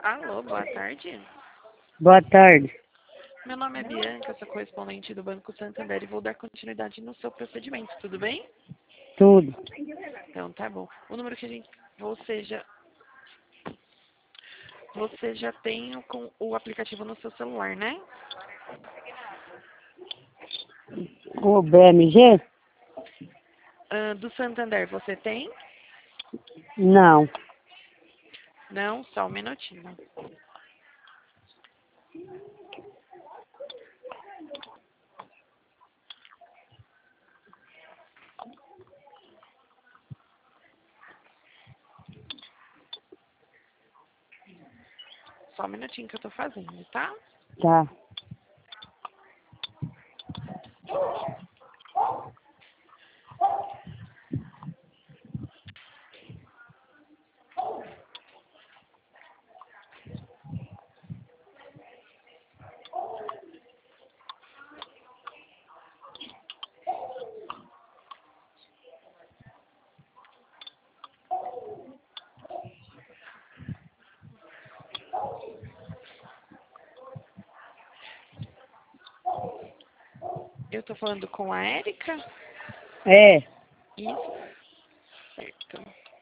Alô, boa tarde. Boa tarde. Meu nome é Bianca, sou correspondente do Banco Santander e vou dar continuidade no seu procedimento, tudo bem? Tudo. Então, tá bom. O número que você já tem com o aplicativo no seu celular, né? O BMG? Do Santander, você tem? Não. Não, só um minutinho. Só um minutinho que eu tô fazendo, tá? Tá. Eu tô falando com a Érica? É. Isso, certo.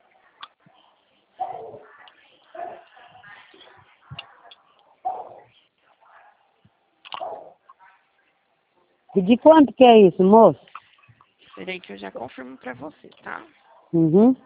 E de quanto que é isso, moço? Peraí que eu já confirmo pra você, tá? Uhum.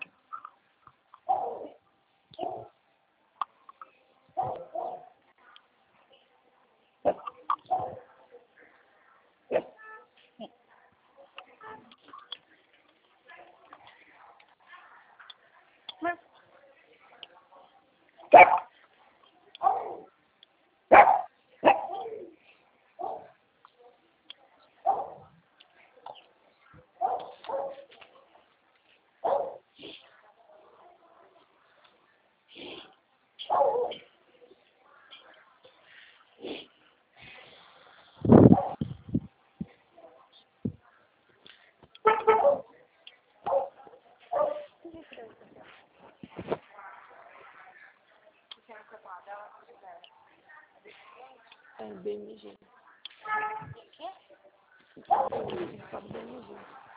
É BMG. Só do BMG.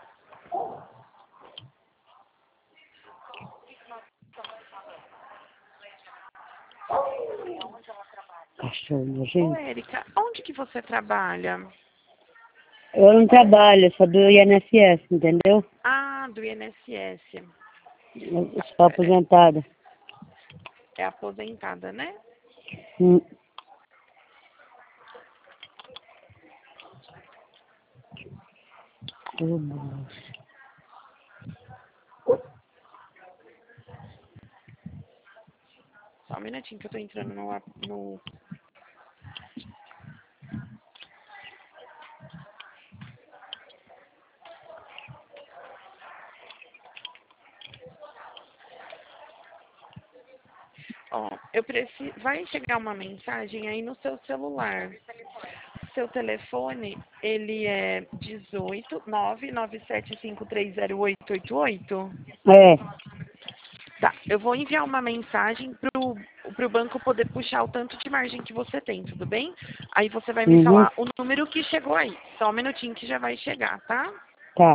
Cachorro Ô, nojento. Érica, onde que você trabalha? Eu não trabalho, eu sou do INSS, entendeu? Ah, do INSS. Eu sou aposentada. É aposentada, né? Hum. Ô, moço. Só um minutinho que eu tô entrando no... Ó, eu preciso... Vai chegar uma mensagem aí no seu celular. Seu telefone, ele é 18 997530888. É. Tá, eu vou enviar uma mensagem pro banco poder puxar o tanto de margem que você tem, tudo bem? Aí você vai me Uhum. falar o número que chegou aí. Só um minutinho que já vai chegar, tá? Tá.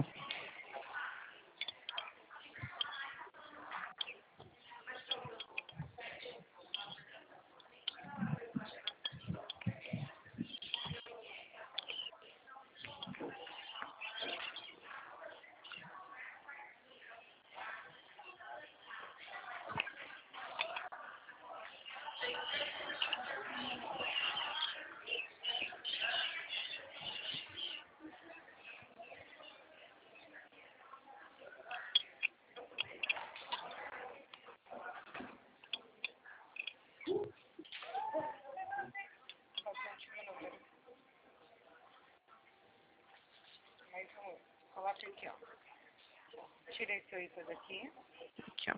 Coloca aqui, ó. Tira esse 8 daqui. Aqui, ó.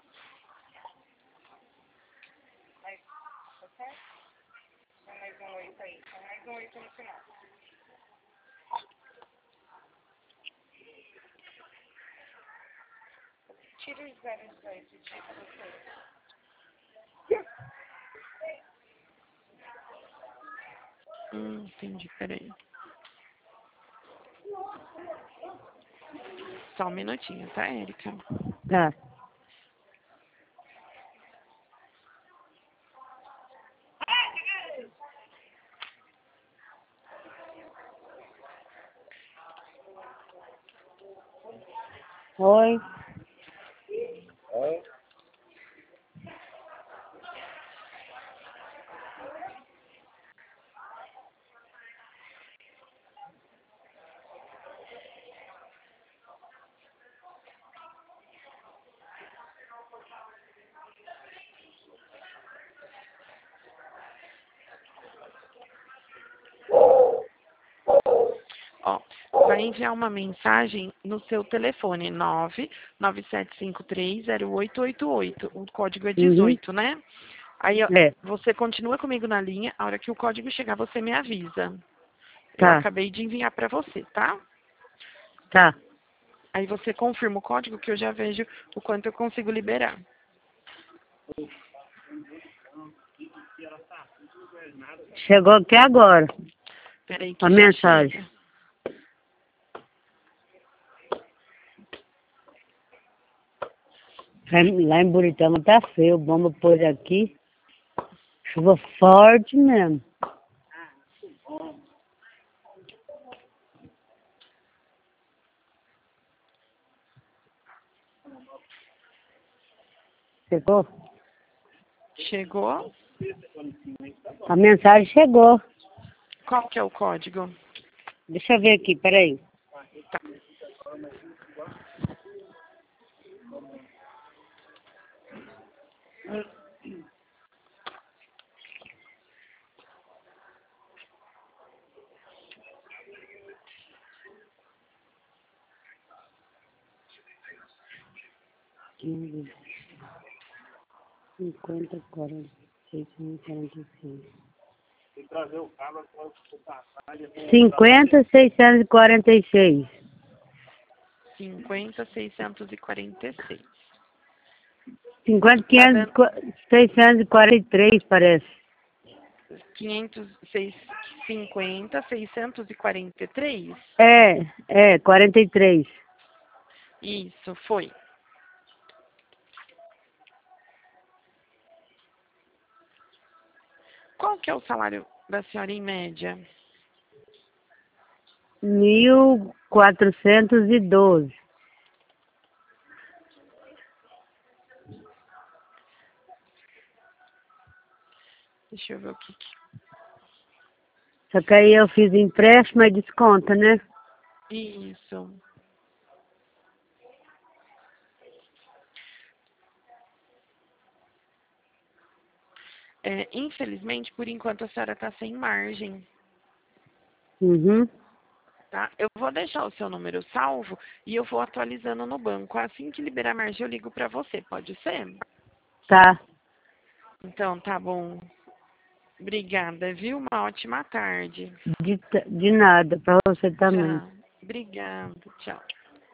Mais, tá certo? Tem mais um 8 aí. Tem mais um 8 no final. Tira os 018 e diga você. Entendi, peraí. Só um minutinho, tá, Érica? Tá. Oi. Ó, vai enviar uma mensagem no seu telefone, 997530888. O código é 18, né? Aí, ó, É, você continua comigo na linha. A hora que o código chegar, você me avisa. Eu tá, acabei de enviar para você, tá? tá. Aí você confirma o código que eu já vejo o quanto eu consigo liberar. Chegou aqui agora Peraí que a já mensagem. chega. Lá em Buritama tá feio, bomba pôs aqui. Chuva forte mesmo. Chegou? Chegou? A mensagem chegou. Qual que é o código? Deixa eu ver aqui, peraí. Tá. Quinze, 50, 40, 645. 50, 646. 50.646. 50, Tá dando 643, parece. 643? É, 43. Isso, foi. Qual que é o salário da senhora em média? 1.412. Deixa eu ver o que. Só que aí eu fiz empréstimo e desconta, né? Isso. É, infelizmente, por enquanto, a senhora está sem margem, Uhum. tá? Eu vou deixar o seu número salvo e eu vou atualizando no banco. Assim que liberar margem, eu ligo para você, pode ser? Tá. Então, tá bom. Obrigada, viu? Uma ótima tarde. De nada, pra você também. Tchau. Obrigada. Tchau.